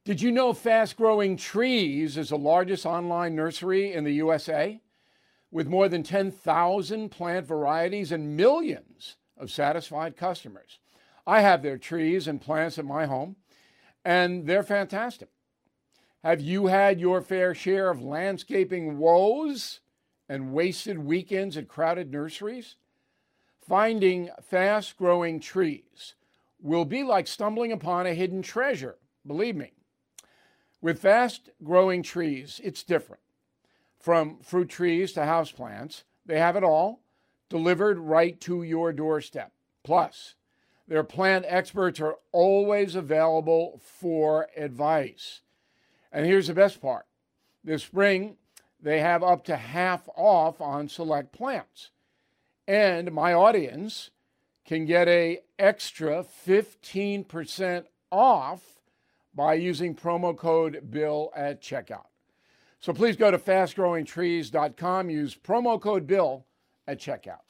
Did you know Fast Growing Trees is the largest online nursery in the USA? With more than 10,000 plant varieties and millions of satisfied customers. I have their trees and plants at my home, and they're fantastic. Have you had your fair share of landscaping woes and wasted weekends at crowded nurseries? Finding Fast Growing Trees will be like stumbling upon a hidden treasure, believe me. With Fast Growing Trees, it's different. From fruit trees to houseplants, they have it all delivered right to your doorstep. Plus, their plant experts are always available for advice. And here's the best part. This spring, they have up to half off on select plants. And my audience can get an extra 15% off by using promo code BILL at checkout. So please go to fastgrowingtrees.com, use promo code BILL at checkout.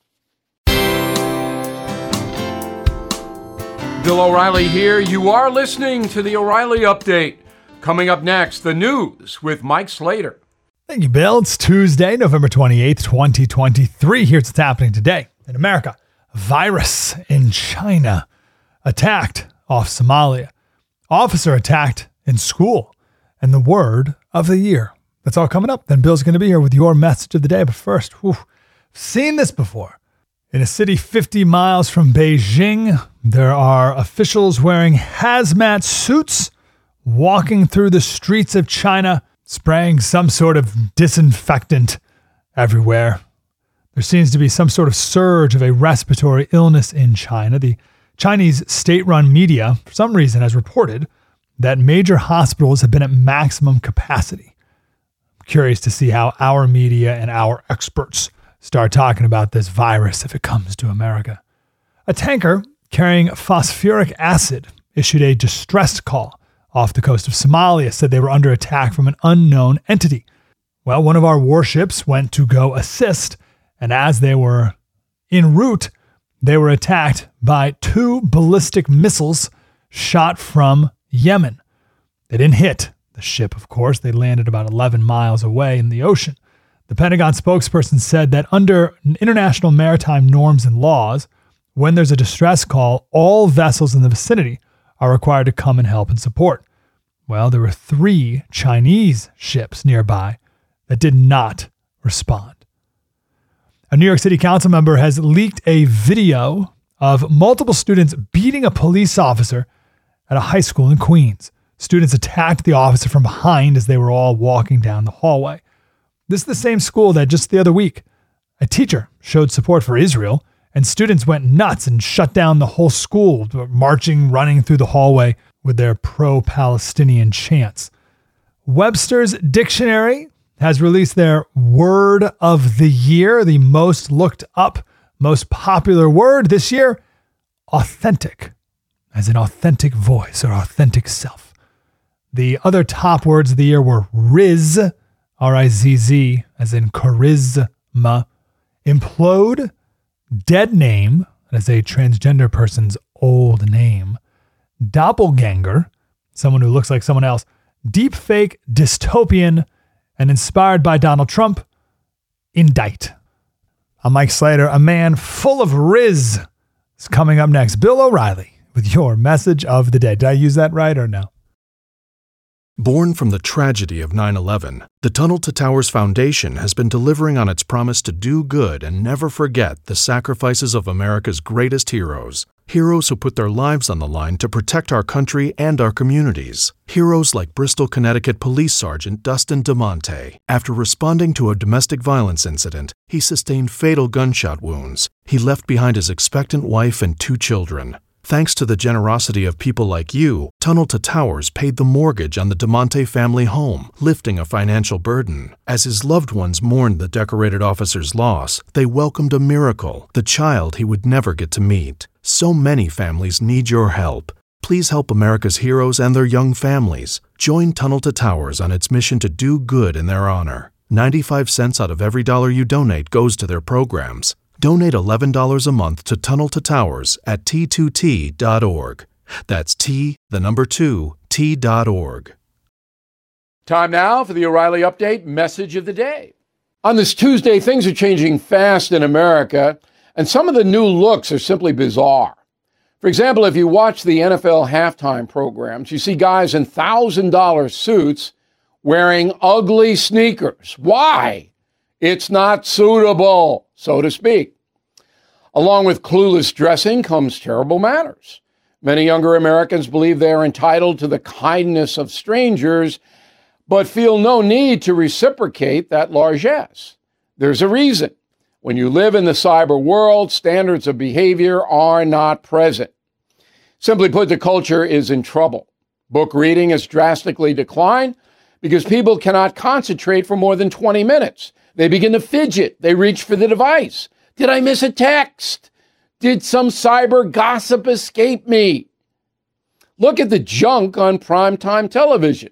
Bill O'Reilly here. You are listening to the O'Reilly Update. Coming up next, the news with Mike Slater. Thank you, Bill. It's Tuesday, November 28th, 2023. Here's what's happening today in America. Virus in China. Attacked off Somalia. Officer attacked in school. And the word of the year. That's all coming up. Then Bill's going to be here with your message of the day. But first, I've seen this before. In a city 50 miles from Beijing, there are officials wearing hazmat suits walking through the streets of China, spraying some sort of disinfectant everywhere. There seems to be some sort of surge of a respiratory illness in China. The Chinese state-run media, for some reason, has reported that major hospitals have been at maximum capacity. I'm curious to see how our media and our experts start talking about this virus if it comes to America. A tanker carrying phosphoric acid issued a distress call off the coast of Somalia, said they were under attack from an unknown entity. Well, one of our warships went to go assist, and as they were en route, they were attacked by 2 ballistic missiles shot from Yemen. They didn't hit the ship, of course. They landed about 11 miles away in the ocean. The Pentagon spokesperson said that under international maritime norms and laws, when there's a distress call, all vessels in the vicinity are required to come and help and support. Well, there were 3 Chinese ships nearby that did not respond. A New York City council member has leaked a video of multiple students beating a police officer at a high school in Queens. Students attacked the officer from behind as they were all walking down the hallway. This is the same school that just the other week, a teacher showed support for Israel, and students went nuts and shut down the whole school, marching, running through the hallway with their pro-Palestinian chants. Webster's Dictionary has released their word of the year, the most looked up, most popular word this year, authentic, as an authentic voice or authentic self. The other top words of the year were Riz, R-I-Z-Z, as in charisma, implode, dead name, as a transgender person's old name, doppelganger, someone who looks like someone else, deepfake, dystopian, and inspired by Donald Trump, indict. I'm Mike Slater. A man full of Riz is coming up next. Bill O'Reilly with your message of the day. Did I use that right or no? Born from the tragedy of 9/11, the Tunnel to Towers Foundation has been delivering on its promise to do good and never forget the sacrifices of America's greatest heroes. Heroes who put their lives on the line to protect our country and our communities. Heroes like Bristol, Connecticut Police Sergeant Dustin DeMonte. After responding to a domestic violence incident, he sustained fatal gunshot wounds. He left behind his expectant wife and 2 children. Thanks to the generosity of people like you, Tunnel to Towers paid the mortgage on the DeMonte family home, lifting a financial burden. As his loved ones mourned the decorated officer's loss, they welcomed a miracle, the child he would never get to meet. So many families need your help. Please help America's heroes and their young families. Join Tunnel to Towers on its mission to do good in their honor. 95 cents out of every dollar you donate goes to their programs. Donate $11 a month to Tunnel to Towers at T2T.org. That's T2T.org. Time now for the O'Reilly Update message of the day. On this Tuesday, things are changing fast in America, and some of the new looks are simply bizarre. For example, if you watch the NFL halftime programs, you see guys in $1,000 suits wearing ugly sneakers. Why? It's not suitable, so to speak. Along with clueless dressing comes terrible manners. Many younger Americans believe they are entitled to the kindness of strangers, but feel no need to reciprocate that largesse. There's a reason. When you live in the cyber world, standards of behavior are not present. Simply put, the culture is in trouble. Book reading has drastically declined because people cannot concentrate for more than 20 minutes. They begin to fidget. They reach for the device. Did I miss a text? Did some cyber gossip escape me? Look at the junk on primetime television.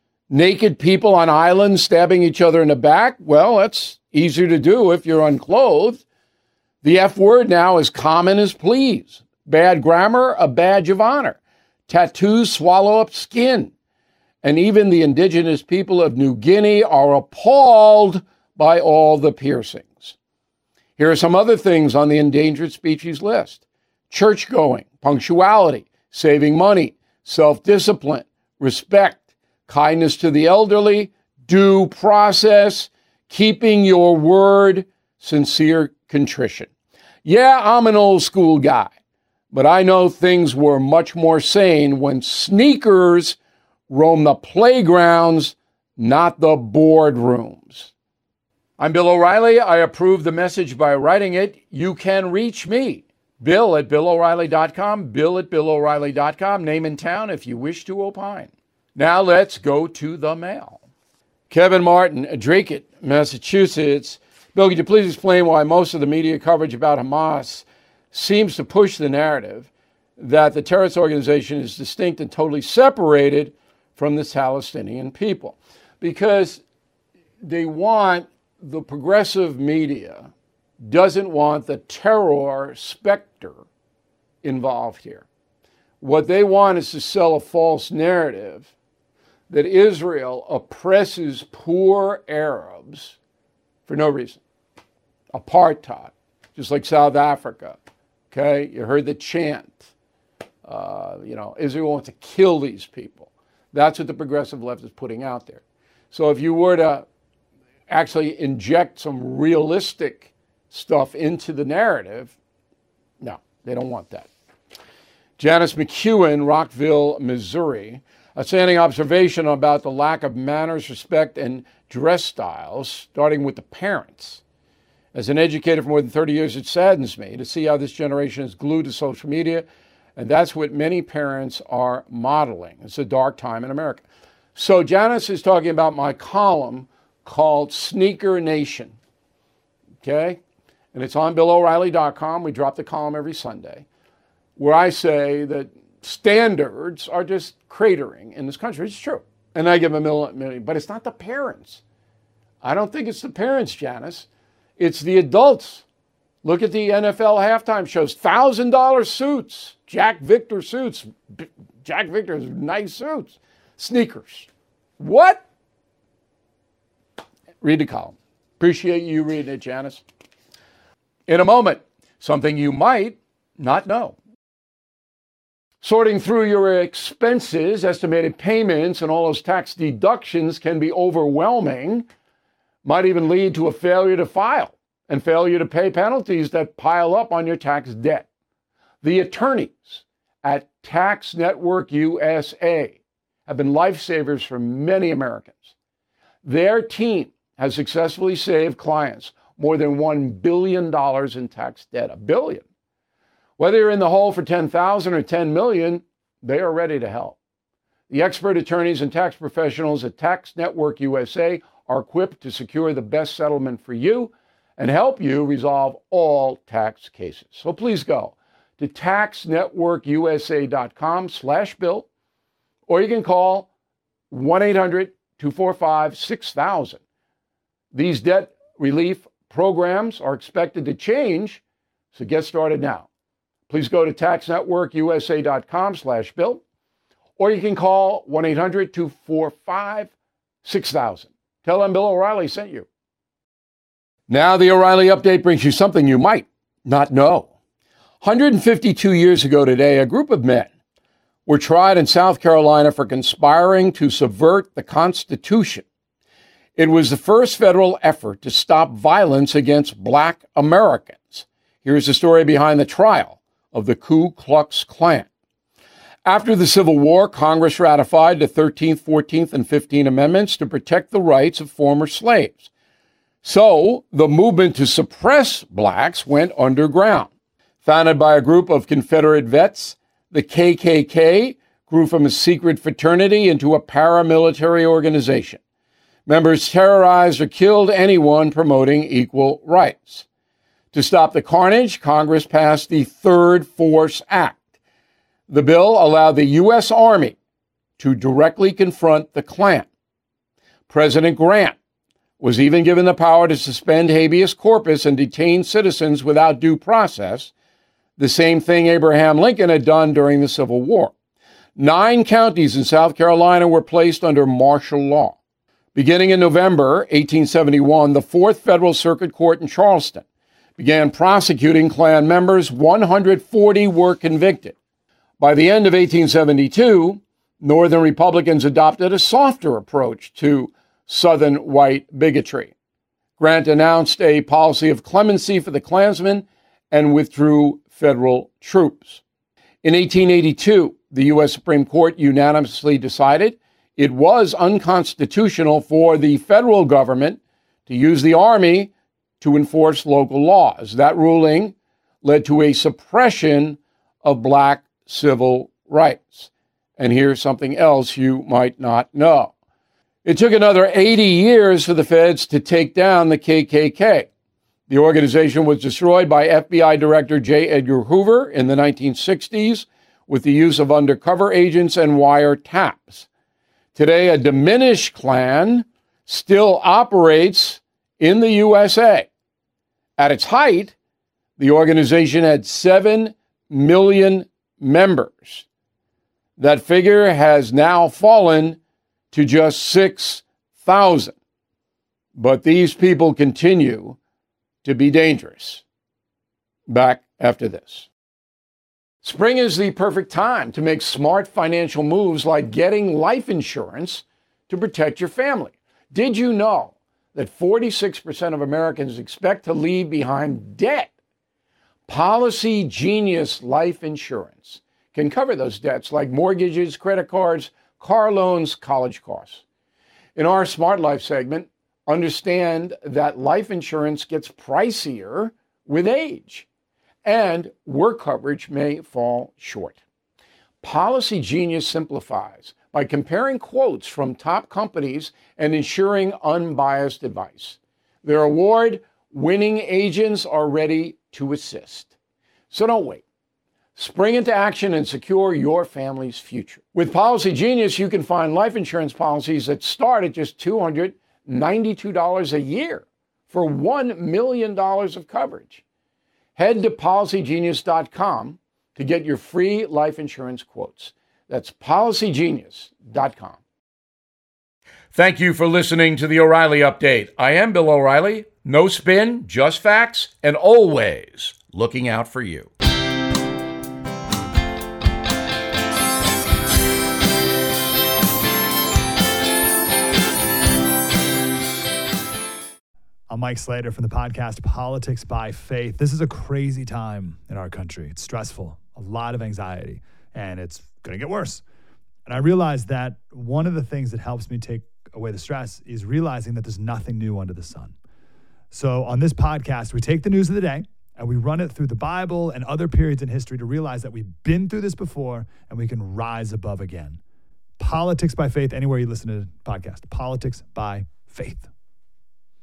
Naked people on islands stabbing each other in the back? Well, that's easier to do if you're unclothed. The F word now is common as please. Bad grammar, a badge of honor. Tattoos swallow up skin. And even the indigenous people of New Guinea are appalled by all the piercings. Here are some other things on the endangered species list. Church-going, punctuality, saving money, self-discipline, respect, kindness to the elderly, due process, keeping your word, sincere contrition. Yeah, I'm an old school guy, but I know things were much more sane when sneakers roamed the playgrounds, not the boardrooms. I'm Bill O'Reilly. I approve the message by writing it. You can reach me, Bill at BillO'Reilly.com, Bill at BillO'Reilly.com, name and town if you wish to opine. Now let's go to the mail. Kevin Martin, Dracut, Massachusetts. Bill, could you please explain why most of the media coverage about Hamas seems to push the narrative that the terrorist organization is distinct and totally separated from the Palestinian people? Because the progressive media doesn't want the terror specter involved here. What they want is to sell a false narrative that Israel oppresses poor Arabs for no reason. Apartheid, just like South Africa. Okay, you heard the chant. Israel wants to kill these people. That's what the progressive left is putting out there. So if you were to actually inject some realistic stuff into the narrative, no, they don't want that. Janice McEwen, Rockville, Missouri. A standing observation about the lack of manners, respect, and dress styles, starting with the parents. As an educator for more than 30 years, it saddens me to see how this generation is glued to social media, and that's what many parents are modeling. It's a dark time in America. So Janice is talking about my column called Sneaker Nation, okay? And it's on BillO'Reilly.com. We drop the column every Sunday, where I say that standards are just cratering in this country. It's true. And I give a million, but it's not the parents. I don't think it's the parents, Janice. It's the adults. Look at the NFL halftime shows. $1,000 suits. Jack Victor suits. Jack Victor's nice suits. Sneakers. What? Read the column. Appreciate you reading it, Janice. In a moment, something you might not know. Sorting through your expenses, estimated payments, and all those tax deductions can be overwhelming, might even lead to a failure to file and failure to pay penalties that pile up on your tax debt. The attorneys at Tax Network USA have been lifesavers for many Americans. Their team has successfully saved clients more than $1 billion in tax debt. $1 billion. Whether you're in the hole for $10,000 or $10 million, they are ready to help. The expert attorneys and tax professionals at Tax Network USA are equipped to secure the best settlement for you and help you resolve all tax cases. So please go to taxnetworkusa.com/bill, or you can call 1-800-245-6000. These debt relief programs are expected to change, so get started now. Please go to taxnetworkusa.com/bill, or you can call 1-800-245-6000. 6,000. Tell them Bill O'Reilly sent you. Now the O'Reilly Update brings you something you might not know. 152 years ago today, a group of men were tried in South Carolina for conspiring to subvert the Constitution. It was the first federal effort to stop violence against Black Americans. Here's the story behind the trial of the Ku Klux Klan. After the Civil War, Congress ratified the 13th, 14th, and 15th Amendments to protect the rights of former slaves. So the movement to suppress blacks went underground. Founded by a group of Confederate vets, the KKK grew from a secret fraternity into a paramilitary organization. Members terrorized or killed anyone promoting equal rights. To stop the carnage, Congress passed the Third Force Act. The bill allowed the U.S. Army to directly confront the Klan. President Grant was even given the power to suspend habeas corpus and detain citizens without due process, the same thing Abraham Lincoln had done during the Civil War. 9 counties in South Carolina were placed under martial law. Beginning in November 1871, the 4th Federal Circuit Court in Charleston began prosecuting Klan members. 140 were convicted. By the end of 1872, Northern Republicans adopted a softer approach to Southern white bigotry. Grant announced a policy of clemency for the Klansmen and withdrew federal troops. In 1882, the U.S. Supreme Court unanimously decided it was unconstitutional for the federal government to use the Army to enforce local laws. That ruling led to a suppression of Black civil rights. And here's something else you might not know. It took another 80 years for the feds to take down the KKK. The organization was destroyed by FBI Director J. Edgar Hoover in the 1960s with the use of undercover agents and wiretaps. Today, a diminished Klan still operates in the USA. At its height, the organization had 7 million members. That figure has now fallen to just 6,000. But these people continue to be dangerous. Back after this. Spring is the perfect time to make smart financial moves like getting life insurance to protect your family. Did you know that 46% of Americans expect to leave behind debt? Policy Genius Life Insurance can cover those debts like mortgages, credit cards, car loans, college costs. In our Smart Life segment, understand that life insurance gets pricier with age, and work coverage may fall short. Policy Genius simplifies by comparing quotes from top companies and ensuring unbiased advice. Their award-winning agents are ready to assist. So don't wait. Spring into action and secure your family's future. With Policy Genius, you can find life insurance policies that start at just $292 a year for $1 million of coverage. Head to PolicyGenius.com to get your free life insurance quotes. That's PolicyGenius.com. Thank you for listening to the O'Reilly Update. I am Bill O'Reilly. No spin, just facts, and always looking out for you. I'm Mike Slater from the podcast Politics by Faith. This is a crazy time in our country. It's stressful, a lot of anxiety, and it's going to get worse. And I realized that one of the things that helps me take away the stress is realizing that there's nothing new under the sun. So on this podcast, we take the news of the day and we run it through the Bible and other periods in history to realize that we've been through this before and we can rise above again. Politics by Faith, anywhere you listen to the podcast. Politics by Faith.